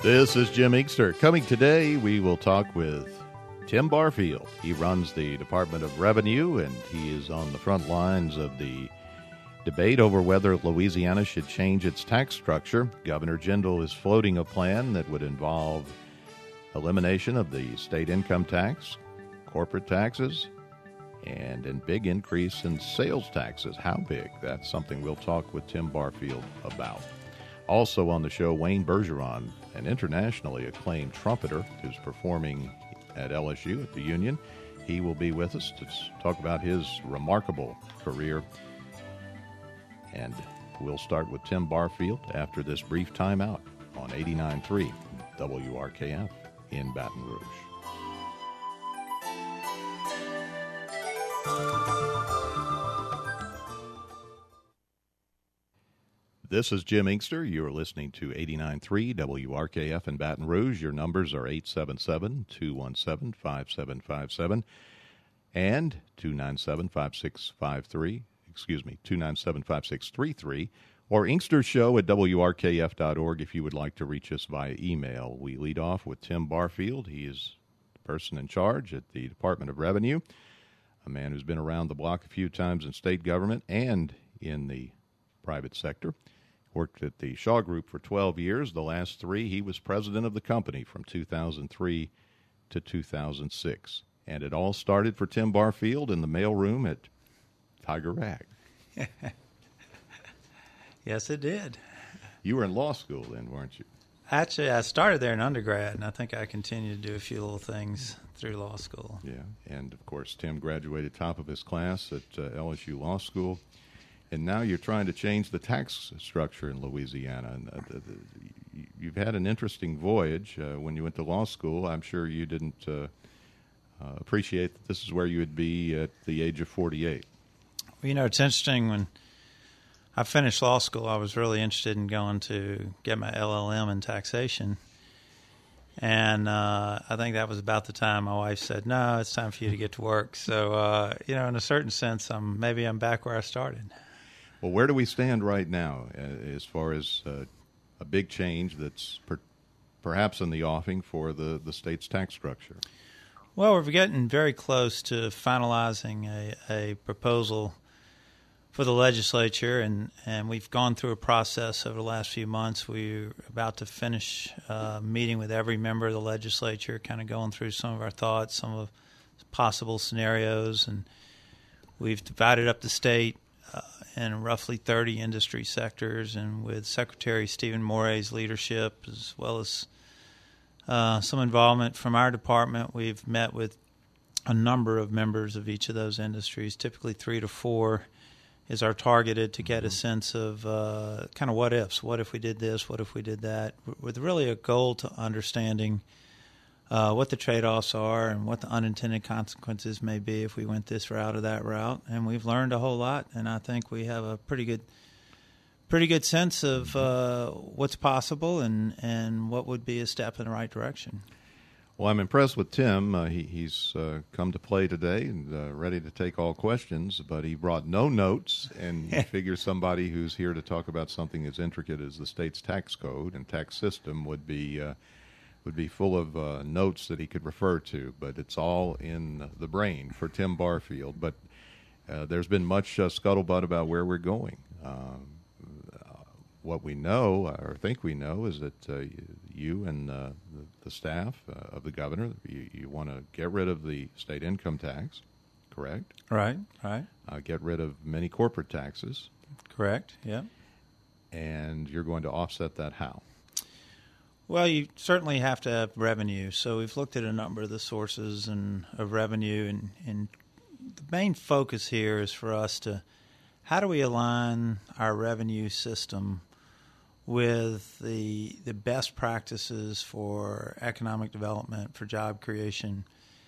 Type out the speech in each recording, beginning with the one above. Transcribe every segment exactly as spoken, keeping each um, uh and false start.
This is Jim Inkster. Coming today, we will talk with Tim Barfield. He runs the Department of Revenue, and he is on the front lines of the debate over whether Louisiana should change its tax structure. Governor Jindal is floating a plan that would involve elimination of the state income tax, corporate taxes, and a big increase in sales taxes. How big? That's something we'll talk with Tim Barfield about. Also on the show, Wayne Bergeron, an internationally acclaimed trumpeter who's performing at L S U at the Union. He will be with us to talk about his remarkable career. And we'll start with Tim Barfield after this brief timeout on eighty-nine point three W R K F in Baton Rouge. This is Jim Inkster. You're listening to eighty-nine point three W R K F in Baton Rouge. Your numbers are eight seven seven, two one seven, five seven five seven and two nine seven, five six five three. Excuse me, two nine seven, five six three three, or inkstershow at W R K F dot org if you would like to reach us via email. We lead off with Tim Barfield. He is the person in charge at the Department of Revenue, a man who's been around the block a few times in state government and in the private sector. Worked at the Shaw Group for twelve years. The last three, he was president of the company from two thousand three to two thousand six. And it all started for Tim Barfield in the mailroom at Tiger Rag. Yes, it did. You were in law school then, weren't you? Actually, I started there in undergrad, and I think I continued to do a few little things through law school. Yeah, and of course, Tim graduated top of his class at uh, L S U Law School. And now you're trying to change the tax structure in Louisiana. And uh, the, the, you've had an interesting voyage. Uh, when you went to law school, I'm sure you didn't uh, uh, appreciate that this is where you would be at the age of forty-eight. Well, you know, it's interesting. When I finished law school, I was really interested in going to get my L L M in taxation. And uh, I think that was about the time my wife said, no, it's time for you to get to work. So, uh, you know, in a certain sense, I'm, maybe I'm back where I started. Well, where do we stand right now uh, as far as uh, a big change that's per- perhaps in the offing for the, the state's tax structure? Well, we're getting very close to finalizing a, a proposal for the legislature, and, and we've gone through a process over the last few months. We're about to finish uh, meeting with every member of the legislature, kind of going through some of our thoughts, some of possible scenarios, and we've divided up the state Uh, in roughly thirty industry sectors, and with Secretary Stephen Moray's leadership, as well as uh, some involvement from our department, we've met with a number of members of each of those industries. Typically three to four is our targeted to get a sense of uh, kind of what ifs. What if we did this? What if we did that? With really a goal to understanding Uh, what the trade-offs are and what the unintended consequences may be if we went this route or that route. And we've learned a whole lot, and I think we have a pretty good pretty good sense of uh, what's possible and, and what would be a step in the right direction. Well, I'm impressed with Tim. Uh, he, he's uh, come to play today and uh, ready to take all questions, but he brought no notes, and you figure somebody who's here to talk about something as intricate as the state's tax code and tax system would be uh, would be full of uh, notes that he could refer to, but it's all in the brain for Tim Barfield. But uh, there's been much uh, scuttlebutt about where we're going. Um, uh, what we know, or think we know, is that uh, you and uh, the, the staff uh, of the governor, you, you want to get rid of the state income tax, correct? Right, right. Uh, get rid of many corporate taxes. Correct, yeah. And you're going to offset that how? Well, you certainly have to have revenue. So we've looked at a number of the sources and of revenue, and, and the main focus here is for us to how do we align our revenue system with the the best practices for economic development, for job creation.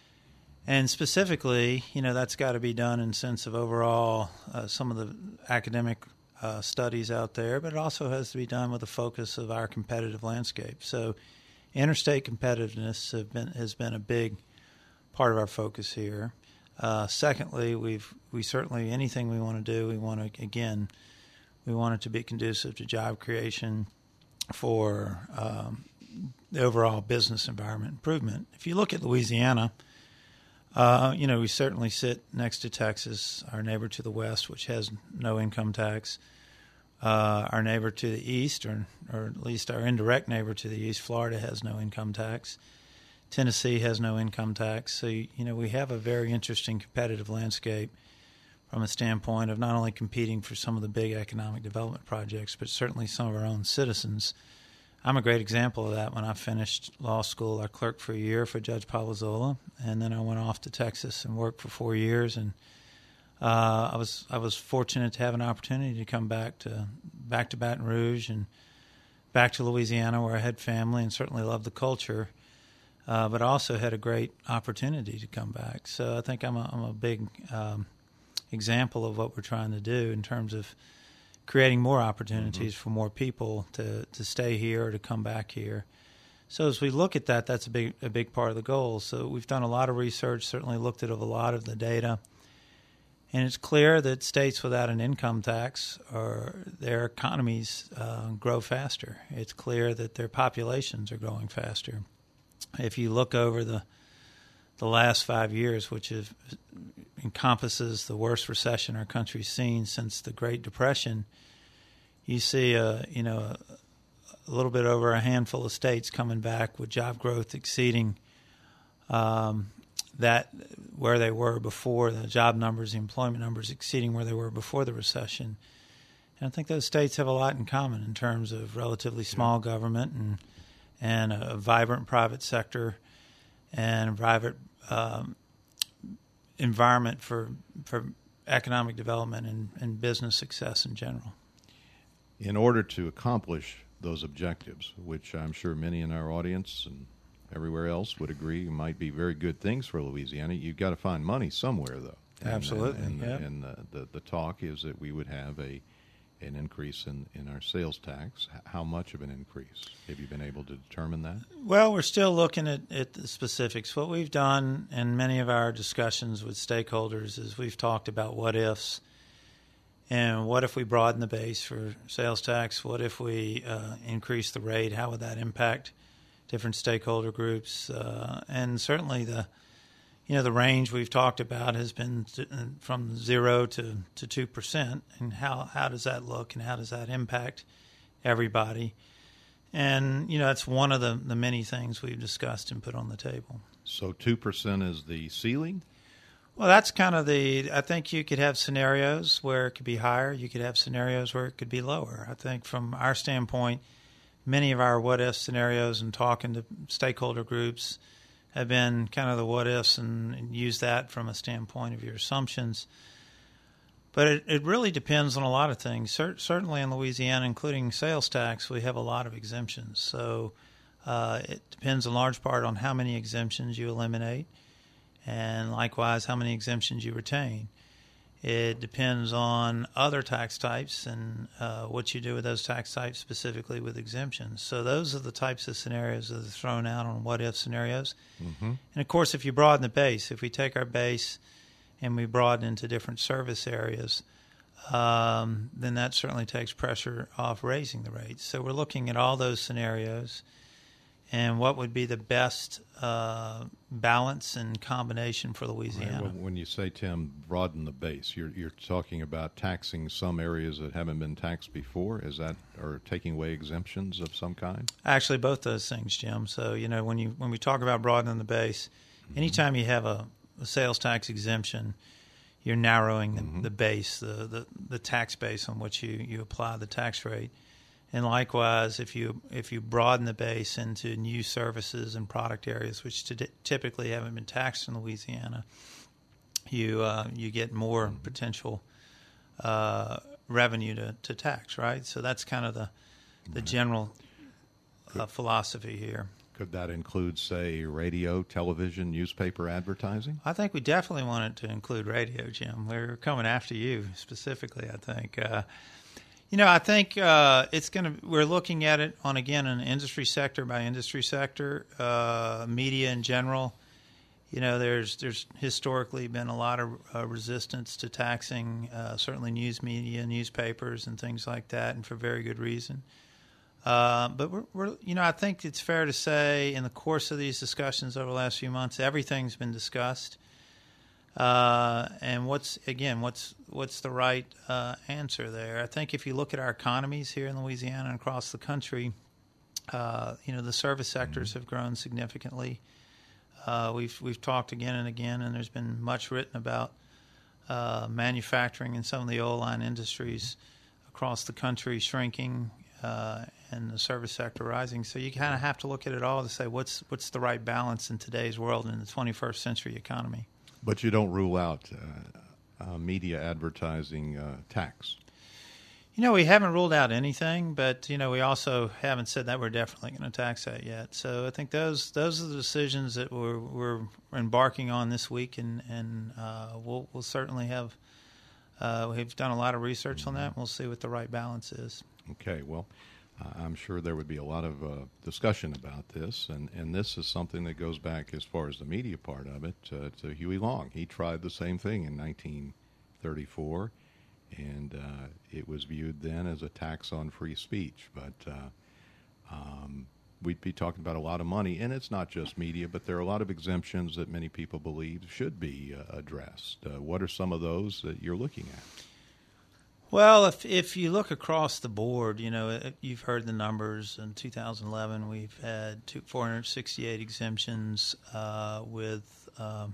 And specifically, you know, that's got to be done in sense of overall uh, some of the academic Uh, studies out there, but it also has to be done with the focus of our competitive landscape. So interstate competitiveness have been, has been a big part of our focus here. Uh, secondly, we've we certainly, anything we want to do, we want to, again, we want it to be conducive to job creation for um, the overall business environment improvement. If you look at Louisiana, uh, you know, we certainly sit next to Texas, our neighbor to the west, which has no income tax. Uh, our neighbor to the east, or, or at least our indirect neighbor to the east, Florida, has no income tax. Tennessee has no income tax. So, you know, we have a very interesting competitive landscape from a standpoint of not only competing for some of the big economic development projects, but certainly some of our own citizens. I'm a great example of that. When I finished law school, I clerked for a year for Judge Palazzolo, and then I went off to Texas and worked for four years. And uh, I was I was fortunate to have an opportunity to come back to back to Baton Rouge and back to Louisiana, where I had family and certainly loved the culture, uh, but I also had a great opportunity to come back. So I think I'm a, I'm a big um, example of what we're trying to do in terms of creating more opportunities mm-hmm. for more people to, to stay here or to come back here. So as we look at that, that's a big a big part of the goal. So we've done a lot of research, certainly looked at a lot of the data, and it's clear that states without an income tax, or their economies uh, grow faster. It's clear that their populations are growing faster. If you look over the the last five years, which is, encompasses the worst recession our country's seen since the Great Depression, you see, a, you know, a, a little bit over a handful of states coming back with job growth exceeding um, that where they were before, the job numbers, the employment numbers exceeding where they were before the recession. And I think those states have a lot in common in terms of relatively small government and and a vibrant private sector and private um, environment for for economic development and, and business success in general. In order to accomplish those objectives, which I'm sure many in our audience and everywhere else would agree might be very good things for Louisiana, you've got to find money somewhere, though. And, Absolutely, and, and, yeah. and the, the, the talk is that we would have a an increase in, in our sales tax. How much of an increase? Have you been able to determine that? Well, we're still looking at, at the specifics. What we've done in many of our discussions with stakeholders is we've talked about what ifs. And what if we broaden the base for sales tax? What if we uh, increase the rate? How would that impact different stakeholder groups? Uh, and certainly the You know, the range we've talked about has been to, uh, from zero to, to two percent. And how, how does that look and how does that impact everybody? And, you know, that's one of the, the many things we've discussed and put on the table. So two percent is the ceiling? Well, that's kind of the – I think you could have scenarios where it could be higher. You could have scenarios where it could be lower. I think from our standpoint, many of our what-if scenarios and talking to stakeholder groups – have been kind of the what-ifs and, and use that from a standpoint of your assumptions. But it, it really depends on a lot of things. Cer- certainly in Louisiana, including sales tax, we have a lot of exemptions. So uh, it depends in large part on how many exemptions you eliminate and likewise how many exemptions you retain. It depends on other tax types and uh, what you do with those tax types, specifically with exemptions. So those are the types of scenarios that are thrown out on what-if scenarios. Mm-hmm. And, of course, if you broaden the base, if we take our base and we broaden into different service areas, um, then that certainly takes pressure off raising the rates. So we're looking at all those scenarios and what would be the best uh, balance and combination for Louisiana. Right. Well, when you say, Tim, broaden the base, you're you're talking about taxing some areas that haven't been taxed before? Is that, or taking away exemptions of some kind? Actually, both those things, Jim. So, you know, when you when we talk about broadening the base, mm-hmm. anytime you have a, a sales tax exemption, you're narrowing the, mm-hmm. the base, the, the, the tax base on which you, you apply the tax rate. And likewise, if you if you broaden the base into new services and product areas, which t- typically haven't been taxed in Louisiana, you uh, you get more mm-hmm. potential uh, revenue to, to tax, right? So that's kind of the the general uh, philosophy here. Could that include, say, radio, television, newspaper advertising? I think we definitely want it to include radio, Jim. We're coming after you specifically, I think. Uh, You know, I think uh, it's going to. We're looking at it on again an industry sector by industry sector, uh, media in general. You know, there's there's historically been a lot of uh, resistance to taxing, uh, certainly news media, newspapers, and things like that, and for very good reason. Uh, but we're, we're, you know, I think it's fair to say in the course of these discussions over the last few months, everything's been discussed. Uh, and what's again, what's what's the right uh, answer there? I think if you look at our economies here in Louisiana and across the country, uh, you know, the service sectors have grown significantly. Uh, we've we've talked again and again, and there's been much written about uh, manufacturing and some of the oil line industries across the country shrinking. Uh, and the service sector rising. So you kind of have to look at it all to say what's what's the right balance in today's world in the twenty-first century economy. But you don't rule out uh, uh, media advertising uh, tax. You know, we haven't ruled out anything, but, you know, we also haven't said that we're definitely going to tax that yet. So I think those those are the decisions that we're, we're embarking on this week, and, and uh, we'll, we'll certainly have uh, – we've done a lot of research on that, and we'll see what the right balance is. Okay, well, uh, I'm sure there would be a lot of uh, discussion about this, and, and this is something that goes back as far as the media part of it uh, to Huey Long. He tried the same thing in nineteen thirty-four, and uh, it was viewed then as a tax on free speech. But uh, um, we'd be talking about a lot of money, and it's not just media, but there are a lot of exemptions that many people believe should be uh, addressed. Uh, what are some of those that you're looking at? Well, if if you look across the board, you know, you've heard the numbers. In two thousand eleven, we've had two, four hundred sixty-eight exemptions uh, with um,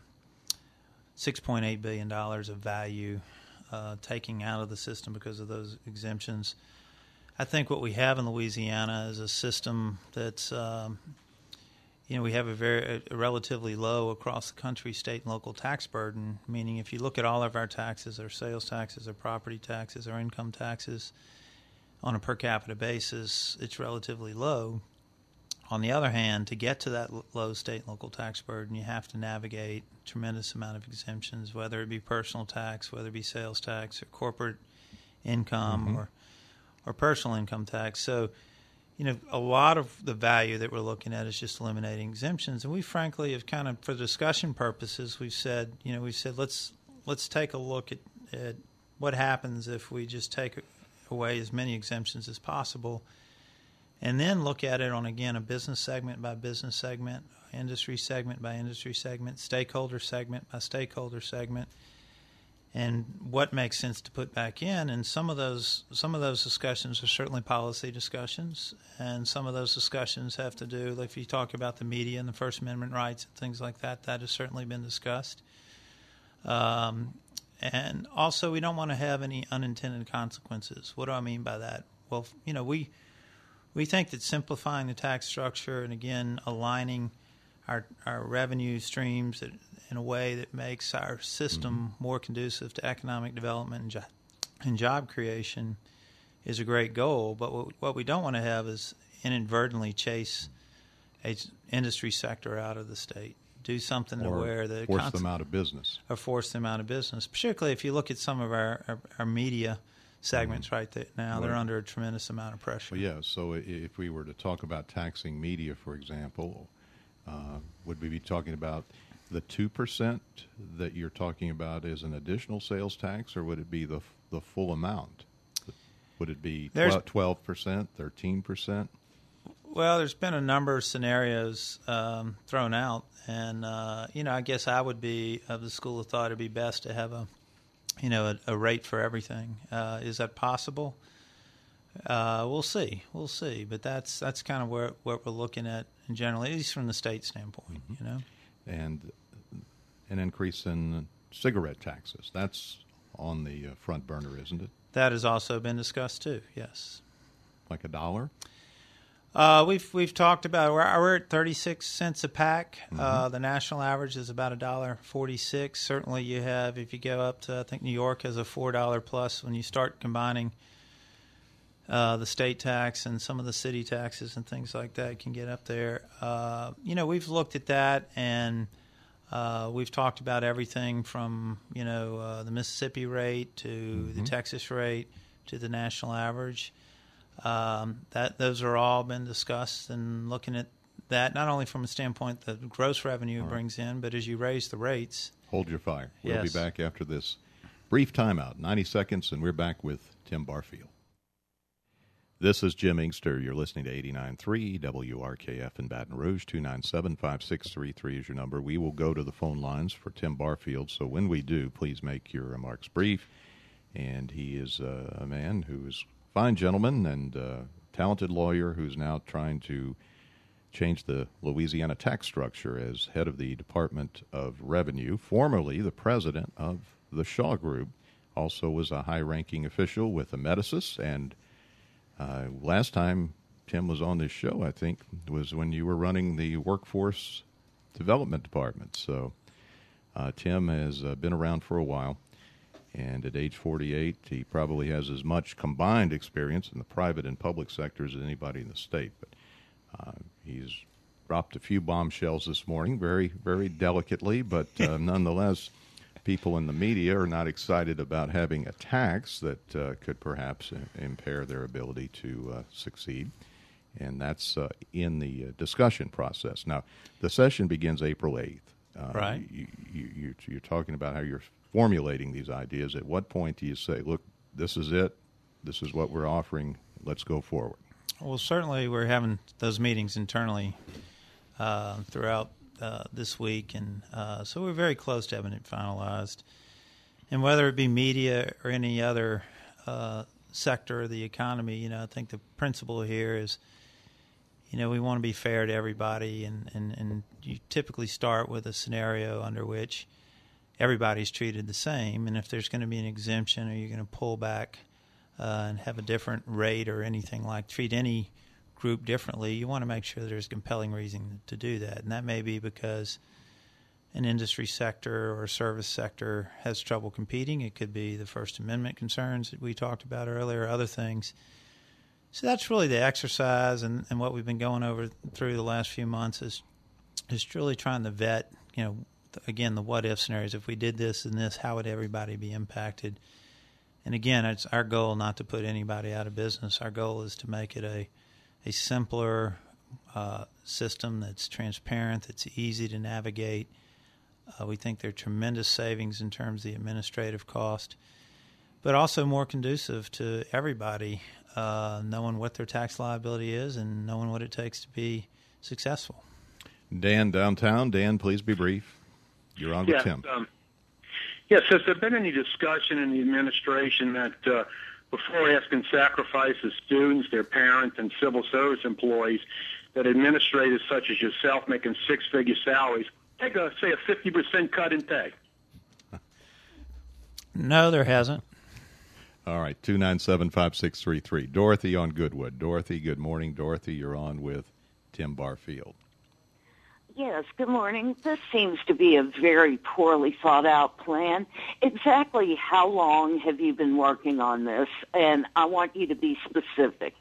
six point eight billion dollars of value uh, taking out of the system because of those exemptions. I think what we have in Louisiana is a system that's, um, you know, we have a very a relatively low across the country state and local tax burden, meaning if you look at all of our taxes, our sales taxes, our property taxes, our income taxes, on a per capita basis, it's relatively low. On the other hand, to get to that low state and local tax burden, you have to navigate a tremendous amount of exemptions, whether it be personal tax, whether it be sales tax, or corporate income, mm-hmm. or or personal income tax. So, you know, a lot of the value that we're looking at is just eliminating exemptions. And we frankly have kind of, for discussion purposes, we've said, you know, we've said let's let's take a look at, at what happens if we just take away as many exemptions as possible, and then look at it on, again, a business segment by business segment, industry segment by industry segment, stakeholder segment by stakeholder segment, and what makes sense to put back in. And some of those some of those discussions are certainly policy discussions, and some of those discussions have to do, if you talk about the media and the First Amendment rights and things like that, that has certainly been discussed. Um, and also, we don't want to have any unintended consequences. What do I mean by that? Well, you know, we we think that simplifying the tax structure and, again, aligning our our revenue streams in a way that makes our system mm-hmm. more conducive to economic development and, jo- and job creation is a great goal. But what, what we don't want to have is inadvertently chase a industry sector out of the state. Do something or to where the force them out of business, or force them out of business. Particularly if you look at some of our our, our media segments mm-hmm. right there now, they're right. under a tremendous amount of pressure. Well, yeah. So if we were to talk about taxing media, for example, uh, would we be talking about the two percent that you're talking about as an additional sales tax, or would it be the the full amount? Would it be twelve percent, thirteen percent? Well, there's been a number of scenarios um, thrown out, and uh, you know, I guess I would be of the school of thought it'd be best to have a, you know, a, a rate for everything. Uh, is that possible? Uh, we'll see, we'll see. But that's that's kind of where what we're looking at in general, at least from the state standpoint, mm-hmm. you know. And an increase in cigarette taxes. That's on the uh, front burner, isn't it? That has also been discussed too. Yes. Like a dollar? Uh, we've we've talked about we're, we're at thirty-six cents a pack. Mm-hmm. Uh, the national average is about a dollar forty-six. Certainly, you have if you go up to I think New York has a four dollar plus. When you start combining uh, the state tax and some of the city taxes and things like that, you can get up there. Uh, you know, we've looked at that and uh, we've talked about everything from you know uh, the Mississippi rate to mm-hmm. the Texas rate to the national average. Um, that those are all been discussed, and looking at that not only from a standpoint that the gross revenue all brings right. in, but as you raise the rates. Hold your fire. We'll yes. be back after this brief timeout, ninety seconds, and we're back with Tim Barfield. This is Jim Inkster. You're listening to eighty-nine point three W R K F in Baton Rouge. two nine seven, five six three three is your number. We will go to the phone lines for Tim Barfield, so when we do, please make your remarks brief. And he is uh, a man who is a fine gentleman and a talented lawyer who's now trying to change the Louisiana tax structure as head of the Department of Revenue, formerly the president of the Shaw Group, also was a high-ranking official with Amedisys. And uh, last time Tim was on this show, I think, was when you were running the Workforce Development Department. So uh, Tim has uh, been around for a while. And at age forty-eight, he probably has as much combined experience in the private and public sectors as anybody in the state. But uh, he's dropped a few bombshells this morning, very, very delicately. But uh, nonetheless, people in the media are not excited about having a tax that uh, could perhaps impair their ability to uh, succeed. And that's uh, in the uh, discussion process. Now, the session begins April eighth. Uh, right. You, you, you're talking about how you're formulating these ideas. At what point do you say, look, this is it, this is what we're offering, let's go forward? Well, certainly we're having those meetings internally uh, throughout uh, this week, and uh, so we're very close to having it finalized. And whether it be media or any other uh, sector of the economy, you know, I think the principle here is, you know, we want to be fair to everybody, and, and, and you typically start with a scenario under which everybody's treated the same, and if there's going to be an exemption or you're going to pull back uh, and have a different rate or anything like treat any group differently, you want to make sure there's a compelling reason to do that. And that may be because an industry sector or a service sector has trouble competing. It could be the First Amendment concerns that we talked about earlier, other things. So that's really the exercise, and, and what we've been going over through the last few months is is truly trying to vet, you know, again, the what-if scenarios. If we did this and this, how would everybody be impacted? And again, it's our goal not to put anybody out of business. Our goal is to make it a a simpler uh, system that's transparent, that's easy to navigate. Uh, we think there are tremendous savings in terms of the administrative cost, but also more conducive to everybody uh, knowing what their tax liability is and knowing what it takes to be successful. Dan, downtown. Dan, please be brief. You're on with yes, Tim. Um, yes, has there been any discussion in the administration that uh, before asking sacrifice of students, their parents, and civil service employees, that administrators such as yourself making six-figure salaries take, a, say, a fifty percent cut in pay? No, there hasn't. All right, two nine seven, five six three three. Dorothy on Goodwood. Dorothy, good morning. Dorothy, you're on with Tim Barfield. Yes, good morning. This seems to be a very poorly thought out plan. Exactly how long have you been working on this? And I want you to be specific.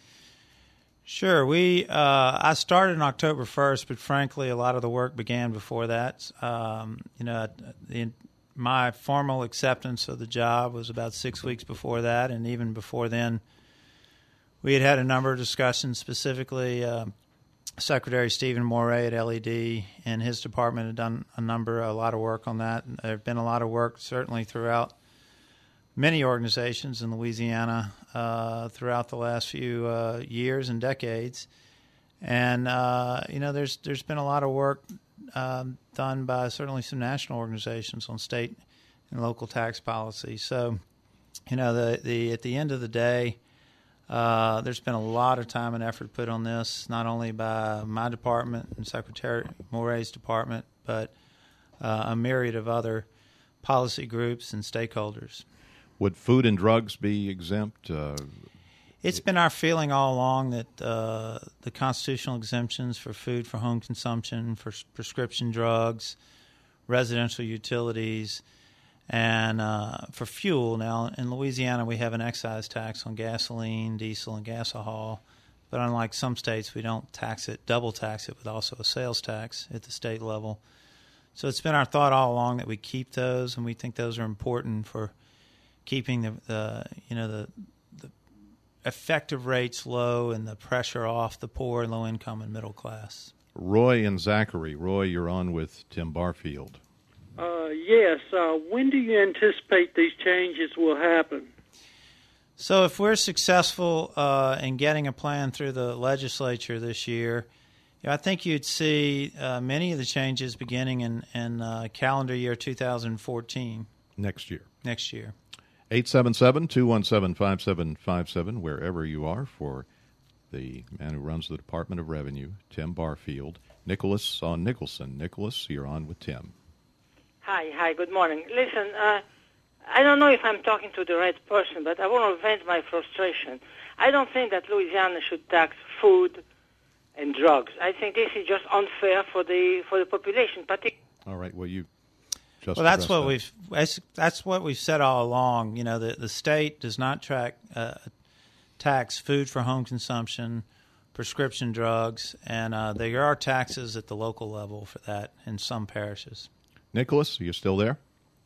Sure. We uh, I started on October first, but frankly, a lot of the work began before that. Um, you know, the, my formal acceptance of the job was about six weeks before that, and even before then, we had had a number of discussions. Specifically, uh, Secretary Stephen Moray at L E D and his department had done a number, a lot of work on that. There have been a lot of work, certainly throughout many organizations in Louisiana uh, throughout the last few uh, years and decades. And, uh, you know, there's there's been a lot of work um, done by certainly some national organizations on state and local tax policy. So, you know, the, the at the end of the day, uh, there's been a lot of time and effort put on this, not only by my department and Secretary Moray's department, but uh, a myriad of other policy groups and stakeholders. Would food and drugs be exempt? Uh, it's been our feeling all along that uh, the constitutional exemptions for food for home consumption, for prescription drugs, residential utilities, and uh, for fuel. Now, in Louisiana, we have an excise tax on gasoline, diesel, and gasohol. But unlike some states, we don't tax it, double tax it with also a sales tax at the state level. So it's been our thought all along that we keep those, and we think those are important for keeping the, the you know the, the effective rates low and the pressure off the poor and low income and middle class. Roy and Zachary. Roy, you're on with Tim Barfield. Uh, yes. Uh, when do you anticipate these changes will happen? So if we're successful uh, in getting a plan through the legislature this year, you know, I think you'd see uh, many of the changes beginning in, in uh, calendar year two thousand fourteen. Next year. Next year. eight seven seven, two one seven, five seven five seven, wherever you are, for the man who runs the Department of Revenue, Tim Barfield. Nicholas on Nicholson. Nicholas, you're on with Tim. Hi, hi, good morning. Listen, uh, I don't know if I'm talking to the right person, but I want to vent my frustration. I don't think that Louisiana should tax food and drugs. I think this is just unfair for the for the population. Partic- All right, well, you just Well, that's what that. we've that's, that's what we've said all along. You know, the the state does not track uh, tax food for home consumption, prescription drugs, and uh, there are taxes at the local level for that in some parishes. Nicholas, are you still there?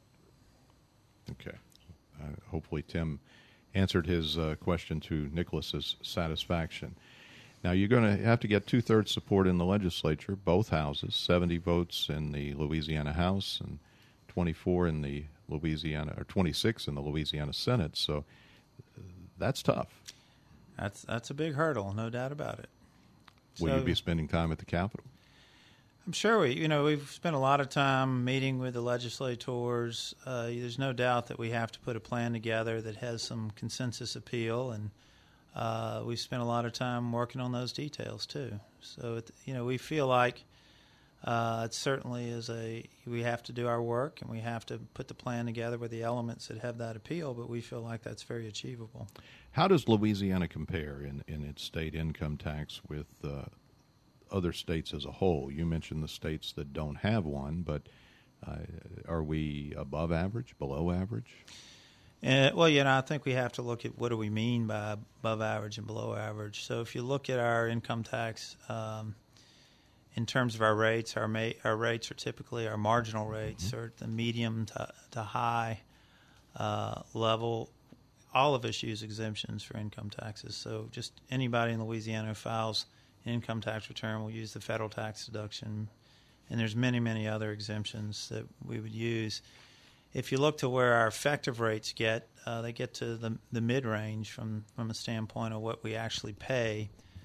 Okay. Uh, hopefully Tim answered his uh, question to Nicholas's satisfaction. Now, you're going to have to get two-thirds support in the legislature, both houses, seventy votes in the Louisiana House and twenty-four in the Louisiana, or twenty-six in the Louisiana Senate. So uh, that's tough. That's that's a big hurdle, no doubt about it. Will So- you be spending time at the Capitol? I'm sure we, you know, we've spent a lot of time meeting with the legislators. Uh, there's no doubt that we have to put a plan together that has some consensus appeal, and uh, we've spent a lot of time working on those details too. So, it, you know, we feel like uh, it certainly is a we have to do our work and we have to put the plan together with the elements that have that appeal. But we feel like that's very achievable. How does Louisiana compare in, in its state income tax with uh, other states as a whole? You mentioned the states that don't have one, but uh, are we above average, below average? Uh, well, you know, I think we have to look at what do we mean by above average and below average. So if you look at our income tax um, in terms of our rates, our ma- our rates are typically our marginal rates mm-hmm. or the medium to, to high uh, level. All of us use exemptions for income taxes. So just anybody in Louisiana who files income tax return will use the federal tax deduction, and there's many, many other exemptions that we would use. If you look to where our effective rates get, uh, they get to the the mid-range from, from a standpoint of what we actually pay.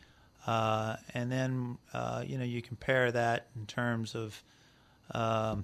Uh, and then, uh, you know, you compare that in terms of um,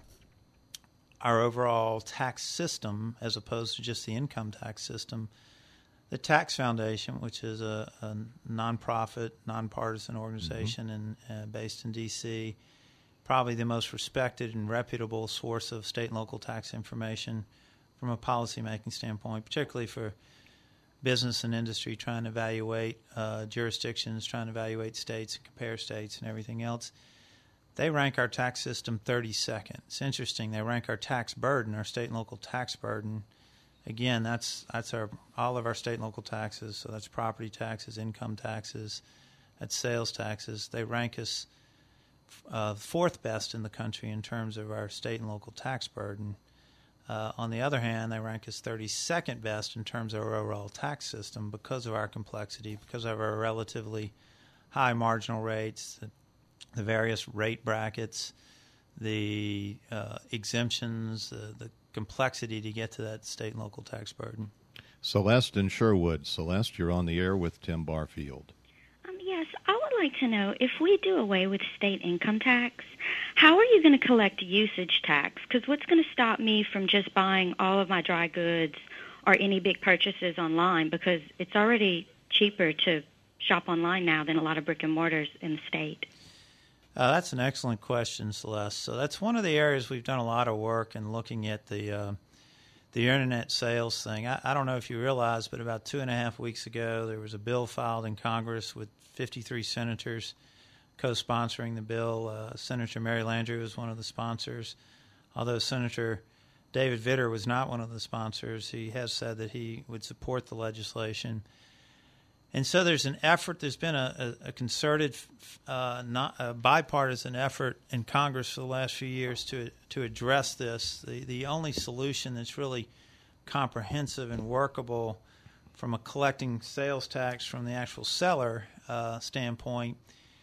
our overall tax system as opposed to just the income tax system. The Tax Foundation, which is a, a nonprofit, nonpartisan organization mm-hmm. and uh, based in D C, probably the most respected and reputable source of state and local tax information from a policymaking standpoint, particularly for business and industry trying to evaluate uh, jurisdictions, trying to evaluate states and compare states and everything else. They rank our tax system thirty-second. It's interesting. They rank our tax burden, our state and local tax burden. Again, that's that's our all of our state and local taxes. So that's property taxes, income taxes, that's sales taxes. They rank us uh, fourth best in the country in terms of our state and local tax burden. Uh, on the other hand, they rank us thirty-second best in terms of our overall tax system because of our complexity, because of our relatively high marginal rates, the, the various rate brackets, the uh, exemptions, uh, the complexity to get to that state and local tax burden. Celeste in Sherwood. Celeste, you're on the air with Tim Barfield. Um, yes, I would like to know, if we do away with state income tax, how are you going to collect usage tax? Because what's going to stop me from just buying all of my dry goods or any big purchases online? Because it's already cheaper to shop online now than a lot of brick and mortars in the state. Uh, that's an excellent question, Celeste. So that's one of the areas we've done a lot of work in looking at the uh, the internet sales thing. I, I don't know if you realize, but about two and a half weeks ago, there was a bill filed in Congress with fifty-three senators co-sponsoring the bill. Uh, Senator Mary Landrieu was one of the sponsors. Although Senator David Vitter was not one of the sponsors, he has said that he would support the legislation. And so there's an effort, there's been a, a, a concerted, uh, not, a bipartisan effort in Congress for the last few years to to address this. The, the only solution that's really comprehensive and workable from a collecting sales tax from the actual seller uh, standpoint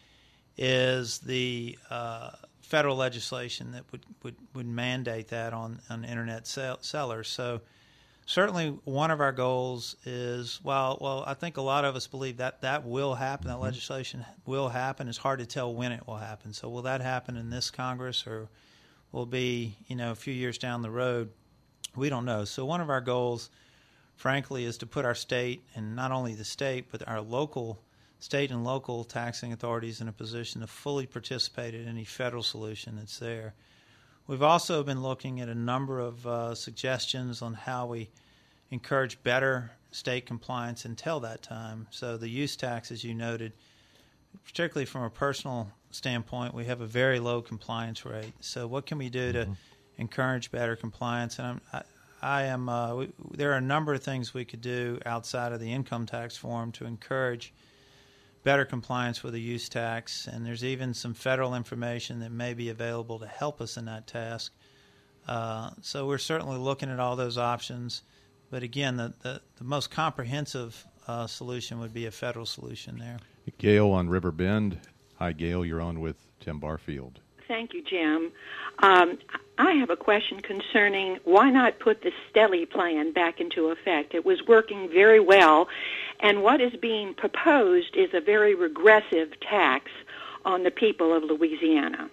is the uh, federal legislation that would, would, would mandate that on, on internet sell- sellers. So certainly one of our goals is, well, well, I think a lot of us believe that that will happen, that legislation will happen. It's hard to tell when it will happen. So will that happen in this Congress, or will be, you know, a few years down the road? We don't know. So one of our goals, frankly, is to put our state, and not only the state, but our local, state and local taxing authorities in a position to fully participate in any federal solution that's there. We've also been looking at a number of uh, suggestions on how we encourage better state compliance until that time. So the use tax, as you noted, particularly from a personal standpoint, we have a very low compliance rate. So what can we do to mm-hmm. encourage better compliance? And I'm, I, I am. Uh, we, there are a number of things we could do outside of the income tax form to encourage better compliance with the use tax, and there's even some federal information that may be available to help us in that task. Uh, so we're certainly looking at all those options. But again, the, the, the most comprehensive uh, solution would be a federal solution there. Gail on River Bend. Hi, Gail. You're on with Tim Barfield. Thank you, Jim. Um, I have a question concerning why not put the Stelly plan back into effect. It was working very well, and what is being proposed is a very regressive tax on the people of Louisiana.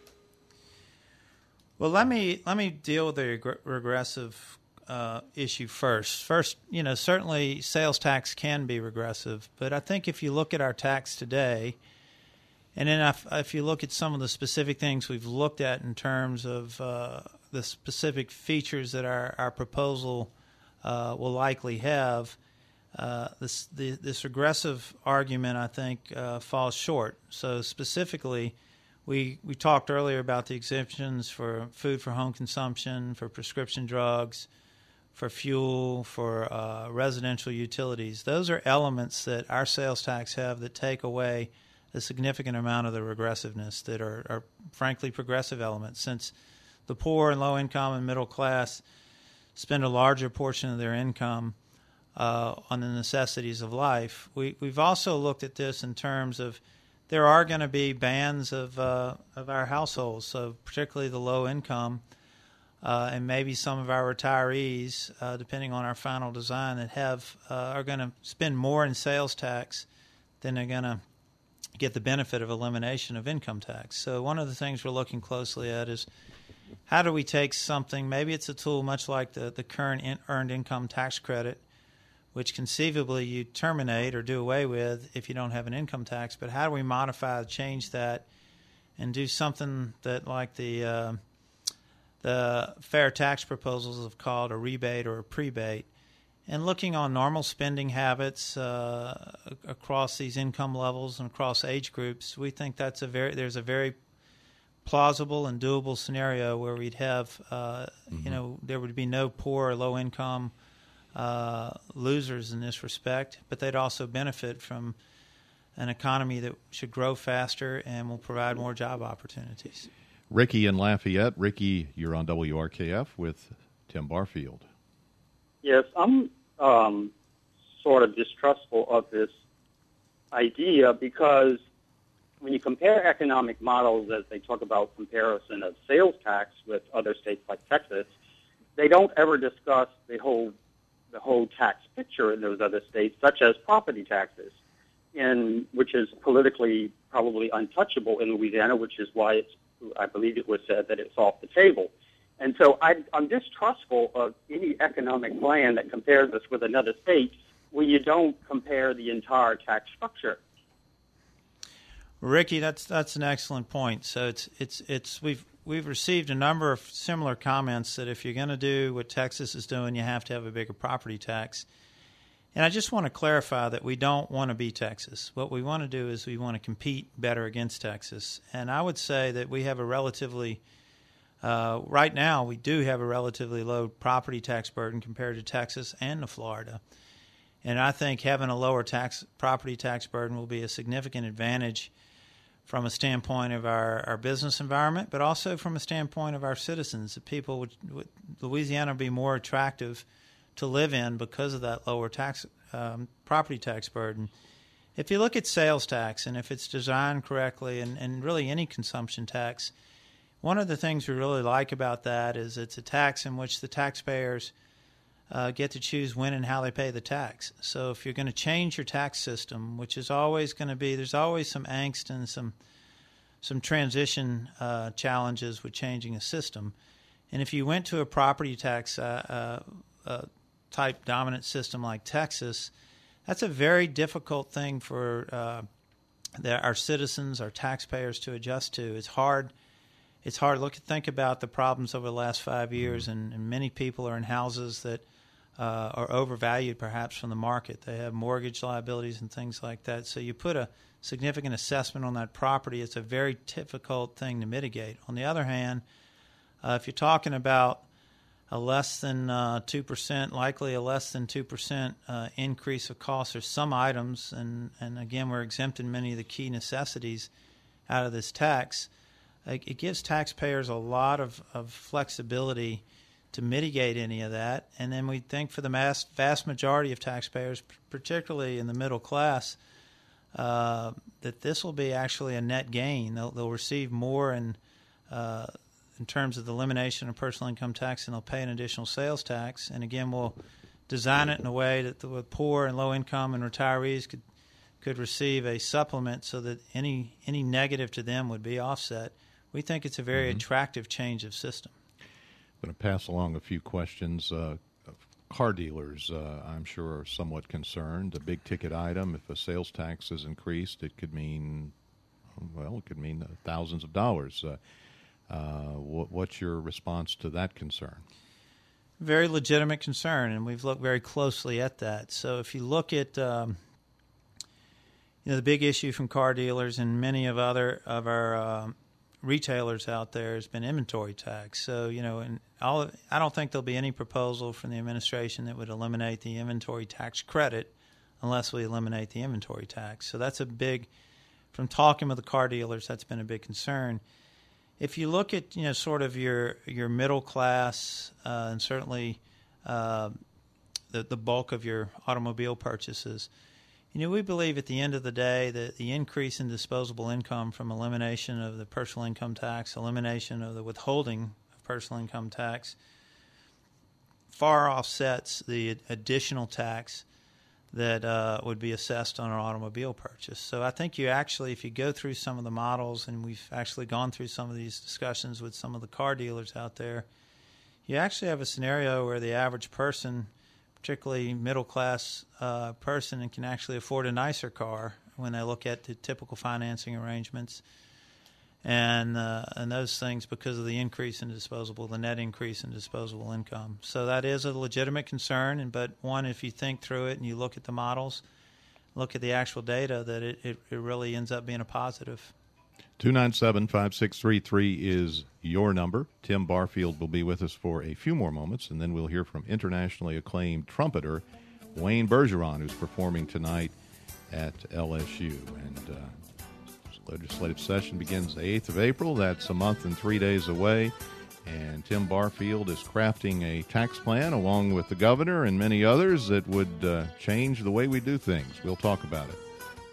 Well, let me let me deal with the reg- regressive uh, issue first. First, you know, certainly sales tax can be regressive, but I think if you look at our tax today, and then if, if you look at some of the specific things we've looked at in terms of uh, the specific features that our, our proposal uh, will likely have, uh, this the, this regressive argument, I think, uh, falls short. So specifically, we we talked earlier about the exemptions for food for home consumption, for prescription drugs, for fuel, for uh, residential utilities. Those are elements that our sales tax have that take away a significant amount of the regressiveness that are, are frankly progressive elements, since the poor and low income and middle class spend a larger portion of their income uh, on the necessities of life. We, we've also looked at this in terms of there are going to be bands of uh, of our households, so particularly the low income uh, and maybe some of our retirees, uh, depending on our final design, that have uh, are going to spend more in sales tax than they're going to get the benefit of elimination of income tax. So one of the things we're looking closely at is how do we take something, maybe it's a tool much like the, the current in, earned income tax credit, which conceivably you terminate or do away with if you don't have an income tax, but how do we modify, change that, and do something that like the uh, the fair tax proposals have called a rebate or a prebate, and looking on normal spending habits uh, across these income levels and across age groups, we think that's a very there's a very plausible and doable scenario where we'd have uh, mm-hmm. you know there would be no poor or low income uh, losers in this respect, but they'd also benefit from an economy that should grow faster and will provide more job opportunities. Ricky in Lafayette. Ricky, you're on W R K F with Tim Barfield. Yes, I'm um, sort of distrustful of this idea because when you compare economic models, as they talk about comparison of sales tax with other states like Texas, they don't ever discuss the whole the whole tax picture in those other states, such as property taxes, in which is politically probably untouchable in Louisiana, which is why it's I believe it was said that it's off the table. And so I, I'm distrustful of any economic plan that compares us with another state when you don't compare the entire tax structure. Ricky, that's that's an excellent point. So it's it's it's we've we've received a number of similar comments that if you're going to do what Texas is doing, you have to have a bigger property tax. And I just want to clarify that we don't want to be Texas. What we want to do is we want to compete better against Texas. And I would say that we have a relatively Uh, right now, we do have a relatively low property tax burden compared to Texas and to Florida. And I think having a lower tax property tax burden will be a significant advantage from a standpoint of our, our business environment, but also from a standpoint of our citizens. That people would, would Louisiana would be more attractive to live in because of that lower tax um, property tax burden. If you look at sales tax, and if it's designed correctly, and, and really any consumption tax, one of the things we really like about that is it's a tax in which the taxpayers uh, get to choose when and how they pay the tax. So if you're going to change your tax system, which is always going to be, there's always some angst and some some transition uh, challenges with changing a system. And if you went to a property tax uh, uh, uh, type dominant system like Texas, that's a very difficult thing for uh, the, our citizens, our taxpayers to adjust to. It's hard. It's hard. Look, think about the problems over the last five years, and, and many people are in houses that uh, are overvalued, perhaps from the market. They have mortgage liabilities and things like that. So you put a significant assessment on that property. It's a very difficult thing to mitigate. On the other hand, uh, if you're talking about a less than uh, two percent, likely a less than two percent uh, increase of costs for some items, and, and again, we're exempting many of the key necessities out of this tax, it gives taxpayers a lot of, of flexibility to mitigate any of that. And then we think for the mass, vast majority of taxpayers, particularly in the middle class, uh, that this will be actually a net gain. They'll, they'll receive more in, uh, in terms of the elimination of personal income tax, and they'll pay an additional sales tax. And again, we'll design it in a way that the poor and low income and retirees could could receive a supplement so that any any negative to them would be offset. We think it's a very mm-hmm. attractive change of system. I'm going to pass along a few questions. Uh, car dealers, uh, I'm sure, are somewhat concerned. A big-ticket item, if a sales tax is increased, it could mean, well, it could mean uh, thousands of dollars. Uh, uh, what, what's your response to that concern? Very legitimate concern, and we've looked very closely at that. So if you look at um, you know, the big issue from car dealers and many of other of our um, retailers out there has been inventory tax. So, you know, and all, I don't think there'll be any proposal from the administration that would eliminate the inventory tax credit unless we eliminate the inventory tax. So that's a big, from talking with the car dealers, that's been a big concern. If you look at, you know, sort of your your middle class uh, and certainly uh, the, the bulk of your automobile purchases, you know, we believe at the end of the day that the increase in disposable income from elimination of the personal income tax, elimination of the withholding of personal income tax, far offsets the additional tax that uh, would be assessed on an automobile purchase. So I think you actually, if you go through some of the models, and we've actually gone through some of these discussions with some of the car dealers out there, you actually have a scenario where the average person, particularly middle-class uh, person, and can actually afford a nicer car when they look at the typical financing arrangements and uh, and those things because of the increase in disposable, the net increase in disposable income. So that is a legitimate concern, and but one, if you think through it and you look at the models, look at the actual data, that it, it, it really ends up being a positive. two nine seven, five six three three is your number. Tim Barfield will be with us for a few more moments, and then we'll hear from internationally acclaimed trumpeter Wayne Bergeron, who's performing tonight at L S U. And uh, legislative session begins the eighth of April. That's a month and three days away. And Tim Barfield is crafting a tax plan along with the governor and many others that would uh, change the way we do things. We'll talk about it.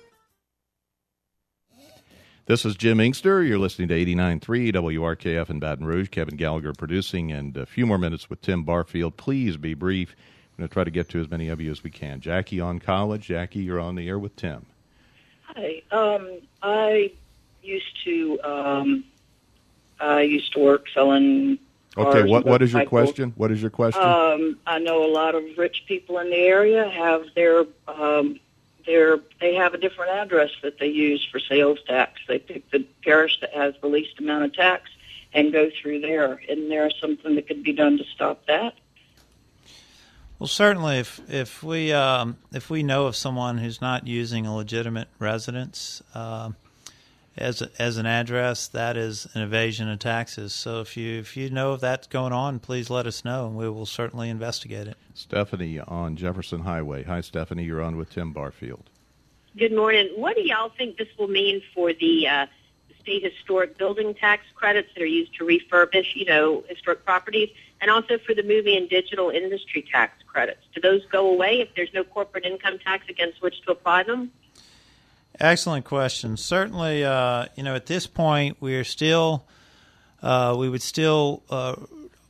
This is Jim Inkster. You're listening to eighty-nine point three W R K F in Baton Rouge. Kevin Gallagher producing, and a few more minutes with Tim Barfield. Please be brief. I'm going to try to get to as many of you as we can. Jackie on college. Jackie, you're on the air with Tim. Hi. Um, I used to um, I used to work selling cars. Okay. What What is your question? What is your question? Um, I know a lot of rich people in the area have their um, their they have a different address that they use for sales tax. They pick the parish that has the least amount of tax and go through there. Isn't there something that could be done to stop that? Well, certainly, if if we um, if we know of someone who's not using a legitimate residence uh, as a, as an address, that is an evasion of taxes. So if you if you know of that's going on, please let us know, and we will certainly investigate it. Stephanie on Jefferson Highway. Hi, Stephanie. You're on with Tim Barfield. Good morning. What do y'all think this will mean for the uh, state historic building tax credits that are used to refurbish, you know, historic properties, and also for the movie and digital industry tax credits? Do those go away if there's no corporate income tax against which to apply them? Excellent question. Certainly, uh, you know, at this point, we are still, uh, we would still uh,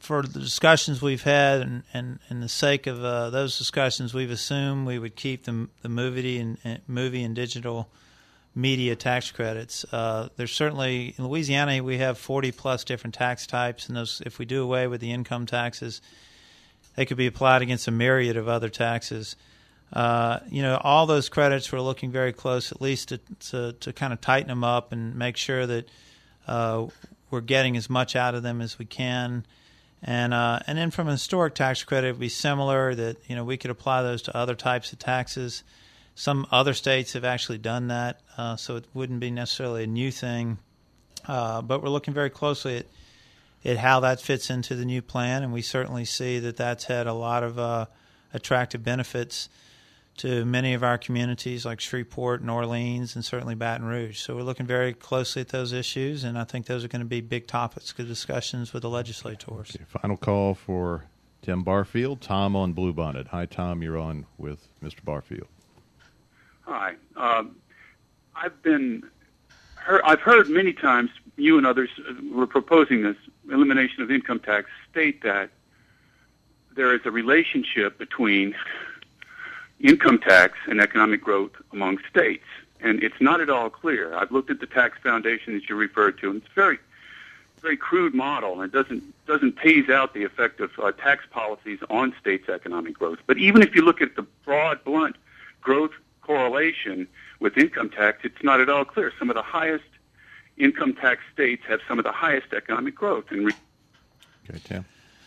for the discussions we've had, and, and, and the sake of uh, those discussions, we've assumed we would keep the, the movie and, and movie and digital media tax credits. Uh, there's certainly, in Louisiana, we have forty plus different tax types, and those, if we do away with the income taxes, they could be applied against a myriad of other taxes. Uh, you know, all those credits, we're looking very close, at least to to, to kind of tighten them up and make sure that uh, we're getting as much out of them as we can. And uh, and then from a historic tax credit, it would be similar, that, you know, we could apply those to other types of taxes. Some other states have actually done that, uh, so it wouldn't be necessarily a new thing. Uh, but we're looking very closely at, at how that fits into the new plan, and we certainly see that that's had a lot of uh, attractive benefits to many of our communities like Shreveport and Orleans and certainly Baton Rouge. So we're looking very closely at those issues, and I think those are going to be big topics of discussions with the legislators. Okay, final call for Tim Barfield. Tom on Bluebonnet. Hi, Tom. You're on with Mister Barfield. Hi. Um, I've been heard, I've heard many times you and others who are proposing this elimination of income tax state that there is a relationship between income tax and economic growth among states, and it's not at all clear. I've looked at the tax foundation that you referred to, and it's a very, very crude model, and it doesn't doesn't tease out the effect of uh, tax policies on states' economic growth. But even if you look at the broad, blunt growth correlation with income tax, it's not at all clear. Some of the highest income tax states have some of the highest economic growth. And re- okay, Tim.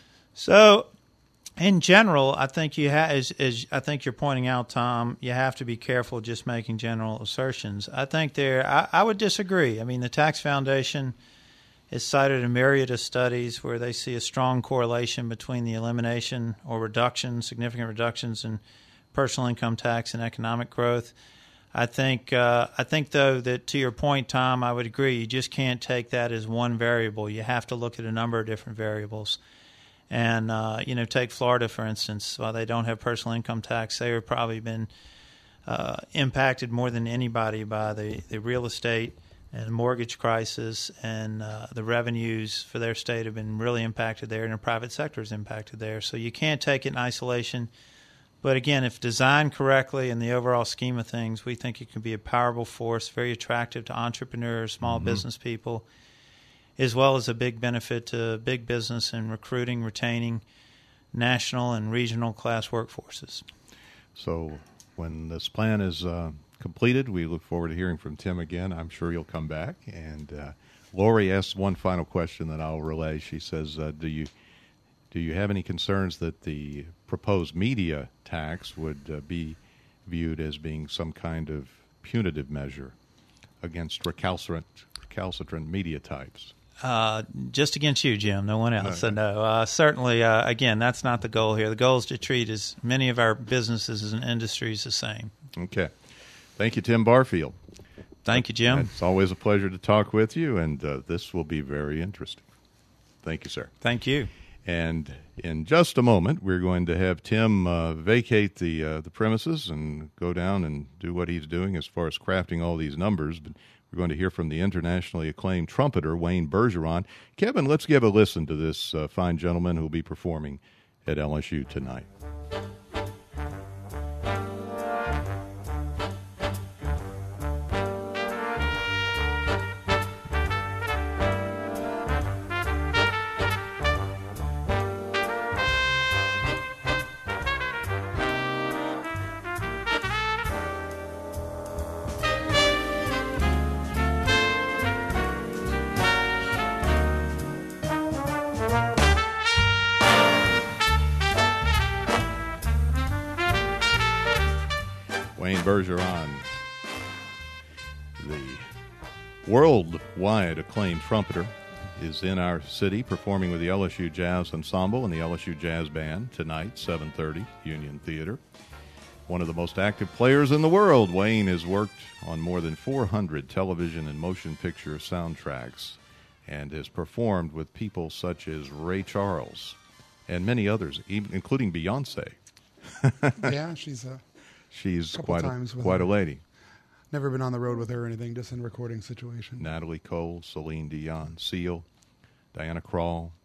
So, in general, I think you ha- as, as I think you're pointing out, Tom, you have to be careful just making general assertions. I think there, I, I would disagree. I mean, the Tax Foundation has cited a myriad of studies where they see a strong correlation between the elimination or reduction, significant reductions in personal income tax and economic growth. I think, uh, I think though, that to your point, Tom, I would agree. You just can't take that as one variable. You have to look at a number of different variables. And, uh, you know, take Florida, for instance. While they don't have personal income tax, they have probably been uh, impacted more than anybody by the, the real estate and mortgage crisis, and uh, the revenues for their state have been really impacted there, and the private sector is impacted there. So you can't take it in isolation. But, again, if designed correctly in the overall scheme of things, we think it can be a powerful force, very attractive to entrepreneurs, small mm-hmm. business people, as well as a big benefit to big business in recruiting, retaining national and regional class workforces. So when this plan is uh, completed, we look forward to hearing from Tim again. I'm sure you'll come back. And uh, Lori asks one final question that I'll relay. She says, uh, do you do you have any concerns that the proposed media tax would uh, be viewed as being some kind of punitive measure against recalcitrant, recalcitrant media types? Uh, just against you, Jim. No one else. Okay. So no, uh, certainly, uh, again, that's not the goal here. The goal is to treat as many of our businesses and industries the same. Okay. Thank you, Tim Barfield. Thank you, Jim. It's always a pleasure to talk with you, and uh, this will be very interesting. Thank you, sir. Thank you. And in just a moment, we're going to have Tim uh, vacate the uh, the premises and go down and do what he's doing as far as crafting all these numbers. But we're going to hear from the internationally acclaimed trumpeter, Wayne Bergeron. Kevin, let's give a listen to this uh, fine gentleman who will be performing at L S U tonight. Wayne Bergeron, the worldwide acclaimed trumpeter, is in our city performing with the L S U Jazz Ensemble and the L S U Jazz Band tonight, seven thirty, Union Theater. One of the most active players in the world, Wayne has worked on more than four hundred television and motion picture soundtracks and has performed with people such as Ray Charles and many others, even, including Beyonce. Yeah, she's a... She's Couple quite a, times with quite her. a lady. Never been on the road with her or anything, just in recording situation. Natalie Cole, Celine Dion, Seal, Diana Krall,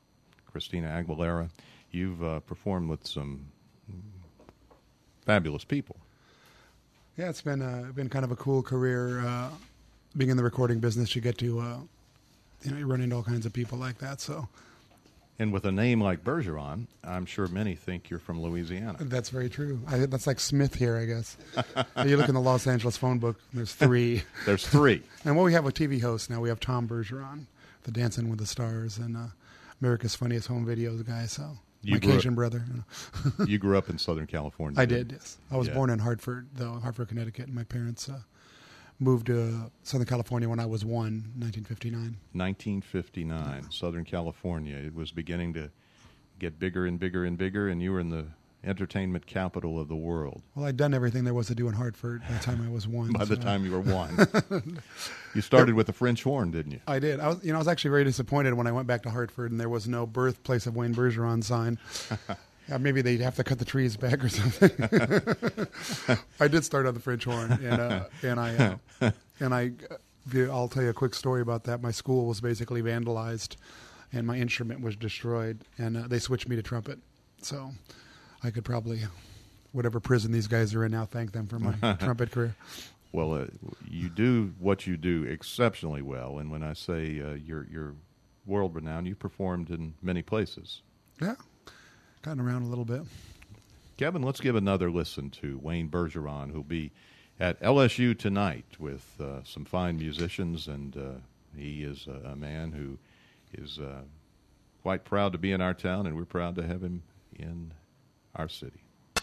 Christina Aguilera. You've uh, performed with some fabulous people. Yeah, it's been uh, been kind of a cool career. Uh, being in the recording business, you get to, uh, you know, you run into all kinds of people like that. So, and with a name like Bergeron, I'm sure many think you're from Louisiana. That's very true. I, that's like Smith here, I guess. You look in the Los Angeles phone book, there's three. There's three. And well, we have a T V host now. We have Tom Bergeron, the Dancing with the Stars, and uh, America's Funniest Home Videos guy. So. You My Cajun up, brother. You know. You grew up in Southern California. I did, yes. I was yeah. born in Hartford, though, Hartford, Connecticut, and my parents uh, moved to Southern California when I was one, nineteen fifty-nine. nineteen fifty-nine, yeah. Southern California. It was beginning to get bigger and bigger and bigger, and you were in the entertainment capital of the world. Well, I'd done everything there was to do in Hartford by the time I was one. by so. the time you were one. You started with the French horn, didn't you? I did. I was, you know, I was actually very disappointed when I went back to Hartford and there was no birthplace of Wayne Bergeron sign. Yeah, maybe they'd have to cut the trees back or something. I did start on the French horn, and uh, and I uh, and I. I'll tell you a quick story about that. My school was basically vandalized, and my instrument was destroyed, and uh, they switched me to trumpet. So I could probably, whatever prison these guys are in now, thank them for my trumpet career. Well, uh, you do what you do exceptionally well, and when I say uh, you're you're world renowned, you performed in many places. Yeah, gotten around a little bit. Kevin, let's give another listen to Wayne Bergeron, who'll be at L S U tonight with uh, some fine musicians, and uh, he is a, a man who is uh, quite proud to be in our town, and we're proud to have him in our city.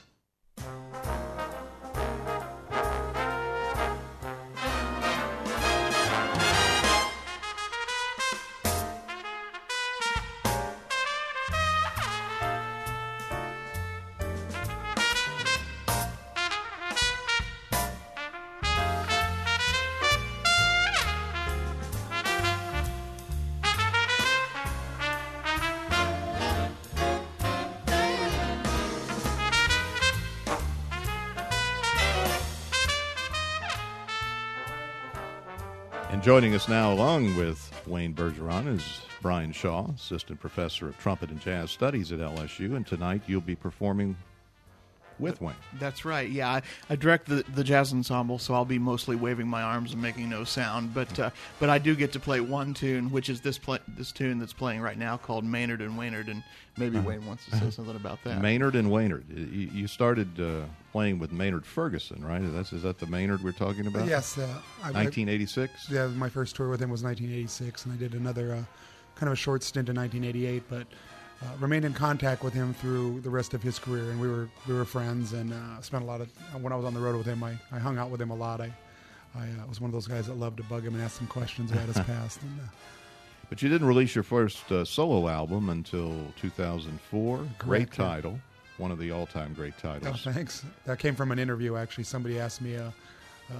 And joining us now, along with Wayne Bergeron, is Brian Shaw, Assistant Professor of Trumpet and Jazz Studies at L S U. And tonight you'll be performing with Wayne. That's right, yeah. I, I direct the, the jazz ensemble, so I'll be mostly waving my arms and making no sound. But uh, but I do get to play one tune, which is this play, this tune that's playing right now called Maynard and Waynard. And maybe Wayne wants to say something about that. Maynard and Waynard. You, you started uh, playing with Maynard Ferguson, right? That's, is that the Maynard we're talking about? Yes. Uh, nineteen eighty-six? Yeah, my first tour with him was nineteen eighty-six, and I did another uh, kind of a short stint in nineteen eighty-eight, but uh, remained in contact with him through the rest of his career, and we were we were friends, and uh, spent a lot of, when I was on the road with him, I, I hung out with him a lot. I, I uh, was one of those guys that loved to bug him and ask him questions about his past. And, uh, But you didn't release your first uh, solo album until two thousand four. Great title. One of the all-time great titles. Oh, thanks. That came from an interview, actually. Somebody asked me, uh, uh,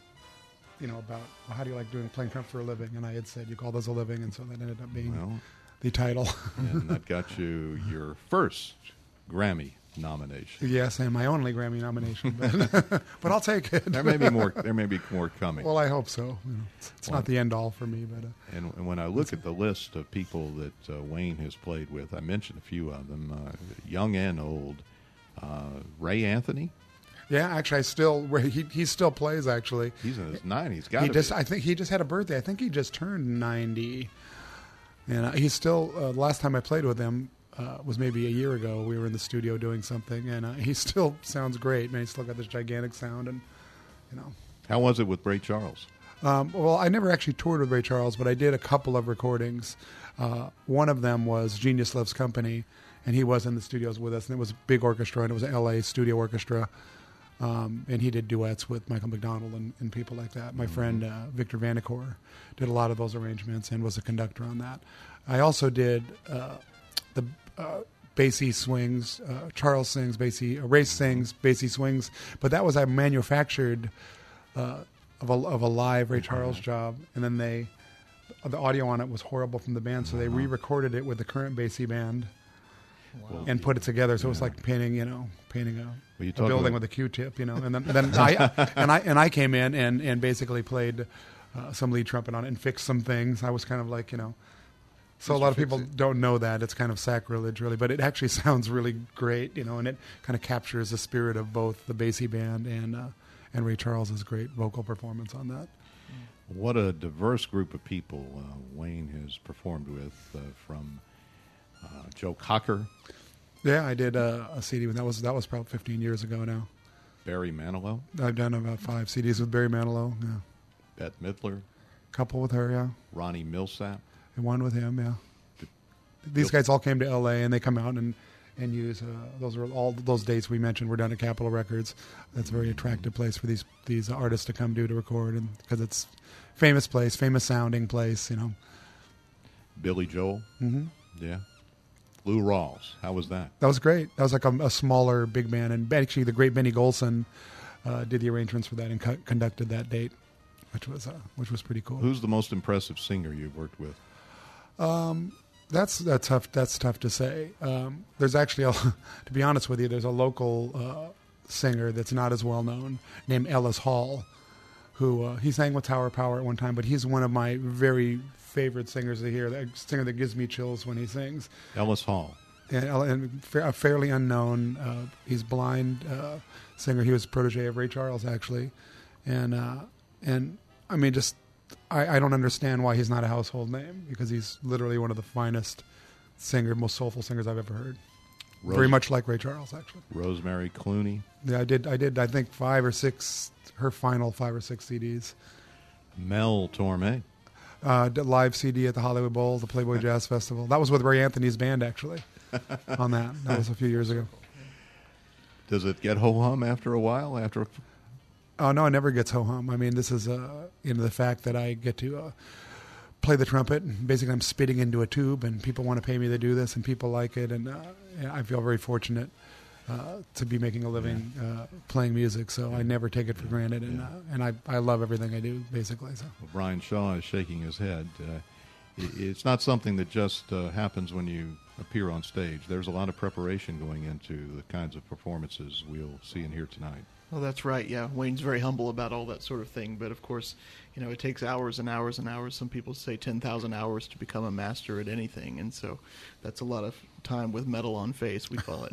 you know, about well, how do you like doing playing trumpet for a living? And I had said, you call those a living, and so that ended up being well, the title. And that got you your first Grammy nomination. Yes, and my only Grammy nomination, but, but I'll take it. There may be more. There may be more coming. Well, I hope so. You know, it's it's well, not the end all for me, but. Uh, and, and when I look at the list of people that uh, Wayne has played with, I mentioned a few of them, uh, young and old. Uh, Ray Anthony. Yeah, actually, I still he he still plays. Actually, he's in his nineties. Got he to just be. I think he just had a birthday. I think he just turned ninety, and uh, he's still. Uh, the last time I played with him. Uh, was maybe a year ago. We were in the studio doing something, and uh, he still sounds great. Man, he's still got this gigantic sound, and you know. How was it with Ray Charles? Um, well, I never actually toured with Ray Charles, but I did a couple of recordings. Uh, one of them was Genius Loves Company, and he was in the studios with us, and it was a big orchestra, and it was an L A studio orchestra, um, and he did duets with Michael McDonald and, and people like that. My mm-hmm. friend uh, Victor Vanacore did a lot of those arrangements and was a conductor on that. I also did uh, the Uh, Basie swings, uh, Charles sings, Basie, uh, Ray sings, Basie swings, but that was a manufactured uh, of, a, of a live Ray Charles job, and then they, the audio on it was horrible from the band, so they re-recorded it with the current Basie band wow. and put it together. So yeah. it was like painting, you know, painting a, well, a building with a Q-tip, you know. And then, then I and I and I came in and and basically played uh, some lead trumpet on it and fixed some things. I was kind of like, you know. So a lot of people don't know that. It's kind of sacrilege, really, but it actually sounds really great, you know, and it kind of captures the spirit of both the Basie Band and uh, and Ray Charles's great vocal performance on that. What a diverse group of people uh, Wayne has performed with, uh, from uh, Joe Cocker. Yeah, I did uh, a C D with that was that was probably fifteen years ago now. Barry Manilow. I've done about five C Ds with Barry Manilow. Yeah. Bette Midler. Couple with her, yeah. Ronnie Millsap. And one with him, yeah. These guys all came to L A and they come out and and use uh, those are all those dates we mentioned were done at Capitol Records. That's a very attractive place for these these artists to come do to record, and because it's famous place, famous sounding place, you know. Billy Joel. Mm-hmm. Yeah. Lou Rawls. How was that? That was great. That was like a, a smaller big band, and actually the great Benny Golson uh, did the arrangements for that and co- conducted that date, which was uh, which was pretty cool. Who's the most impressive singer you've worked with? Um, that's that's tough. That's tough to say. Um, there's actually, a, to be honest with you, there's a local uh, singer that's not as well known named Ellis Hall, who uh, he sang with Tower Power at one time, but he's one of my very favorite singers to hear. That singer that gives me chills when he sings. Ellis Hall. And, and a fairly unknown. Uh, he's blind uh, singer. He was a protege of Ray Charles, actually, and uh, and I mean just. I, I don't understand why he's not a household name, because he's literally one of the finest singer, most soulful singers I've ever heard. Rose, Very much like Ray Charles, actually. Rosemary Clooney. Yeah, I did. I did. I think five or six. Her final five or six C Ds. Mel Torme. Uh, live C D at the Hollywood Bowl, the Playboy Jazz Festival. That was with Ray Anthony's band, actually. On that, that was a few years ago. Does it get ho hum after a while? After. Oh, no, it never gets ho-hum. I mean, this is, uh, you know, the fact that I get to uh, play the trumpet. And basically, I'm spitting into a tube, and people want to pay me to do this, and people like it. And uh, I feel very fortunate uh, to be making a living uh, playing music. So I never take it for granted. And uh, and I, I love everything I do, basically. So. Well, Brian Shaw is shaking his head. Uh, it, it's not something that just uh, happens when you appear on stage. There's a lot of preparation going into the kinds of performances we'll see and hear tonight. Well, that's right. Yeah, Wayne's very humble about all that sort of thing. But of course, you know, it takes hours and hours and hours. Some people say ten thousand hours to become a master at anything, and so that's a lot of time with metal on face, we call it.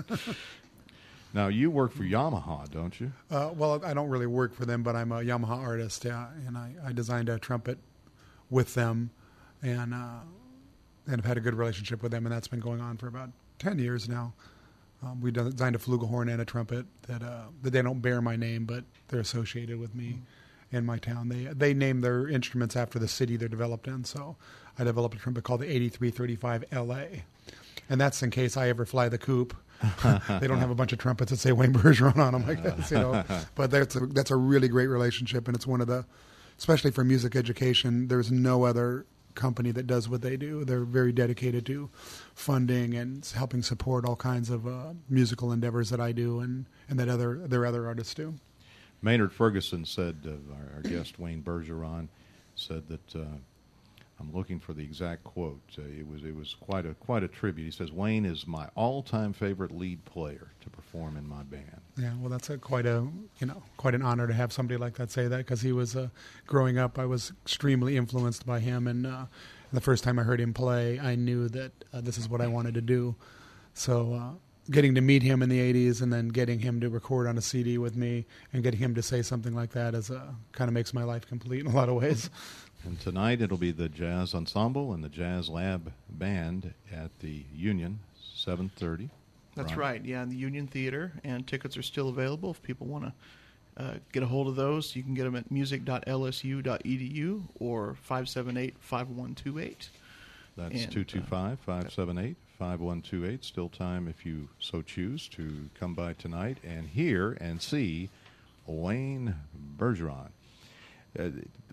Now, you work for Yamaha, don't you? Uh, well, I don't really work for them, but I'm a Yamaha artist, yeah, and I, I designed a trumpet with them, and uh, and I've had a good relationship with them, and that's been going on for about ten years now. Um, we designed a flugelhorn and a trumpet that uh, that they don't bear my name, but they're associated with me mm-hmm. in my town. They they name their instruments after the city they're developed in. So I developed a trumpet called the eighty-three thirty-five L A, and that's in case I ever fly the coop. They don't have a bunch of trumpets that say Wayne Bergeron on them like this, you know. But that's a, that's a really great relationship, and it's one of the, especially for music education. There's no other company that does what they do. They're very dedicated to funding and helping support all kinds of uh, musical endeavors that I do and, and that other their other artists do. Maynard Ferguson said, uh, our, our guest Wayne Bergeron said that uh, I'm looking for the exact quote. Uh, it was it was quite a quite a tribute. He says, "Wayne is my all-time favorite lead player to perform in my band." Yeah, well, that's a quite a you know quite an honor to have somebody like that say that, because he was uh, growing up. I was extremely influenced by him, and uh, the first time I heard him play, I knew that uh, this is what I wanted to do. So, uh, getting to meet him in the eighties, and then getting him to record on a C D with me, and getting him to say something like that is uh, kind of makes my life complete in a lot of ways. And tonight it'll be the Jazz Ensemble and the Jazz Lab Band at the Union, seven thirty. That's right. right, yeah, in the Union Theater, and tickets are still available if people want to uh, get a hold of those. You can get them at music dot l s u dot e d u or five seven eight, five one two eight. That's two two five, five seven eight, five one two eight. Still time, if you so choose, to come by tonight and hear and see Wayne Bergeron. Uh,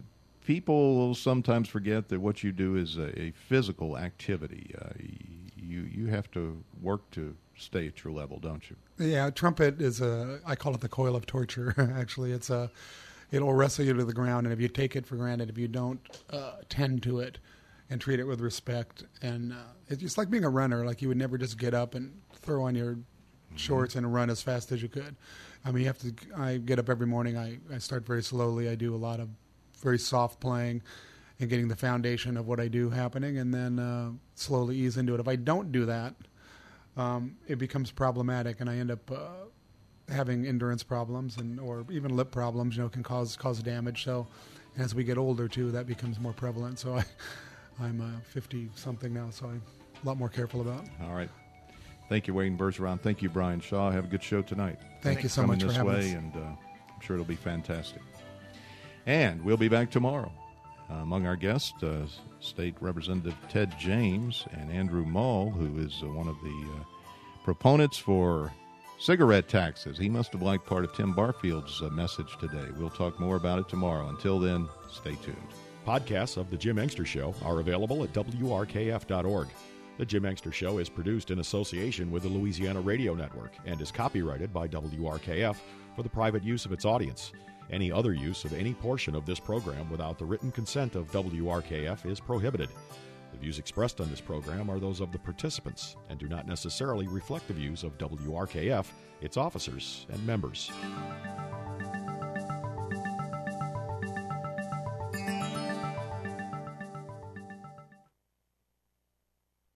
People sometimes forget that what you do is a, a physical activity. Uh, you you have to work to stay at your level, don't you? Yeah, trumpet is a, I call it the coil of torture, actually. It's a, it'll wrestle you to the ground, and if you take it for granted, if you don't uh, tend to it and treat it with respect, and uh, it's just like being a runner. Like, you would never just get up and throw on your mm-hmm. shorts and run as fast as you could. I mean, you have to, I get up every morning, I, I start very slowly, I do a lot of very soft playing, and getting the foundation of what I do happening, and then uh, slowly ease into it. If I don't do that, um, it becomes problematic, and I end up uh, having endurance problems and or even lip problems. You know, can cause cause damage. So as we get older too, that becomes more prevalent. So I, I'm uh, fifty something now, so I'm a lot more careful about it. All right. Thank you, Wayne Bergeron. Thank you, Brian Shaw. Have a good show tonight. Thank Thanks you so coming much for this having way, us. and uh, I'm sure it'll be fantastic. And we'll be back tomorrow. Uh, among our guests, uh, State Representative Ted James and Andrew Mull, who is uh, one of the uh, proponents for cigarette taxes. He must have liked part of Tim Barfield's uh, message today. We'll talk more about it tomorrow. Until then, stay tuned. Podcasts of The Jim Engster Show are available at W R K F dot org. The Jim Engster Show is produced in association with the Louisiana Radio Network and is copyrighted by W R K F for the private use of its audience. Any other use of any portion of this program without the written consent of W R K F is prohibited. The views expressed on this program are those of the participants and do not necessarily reflect the views of W R K F, its officers, and members.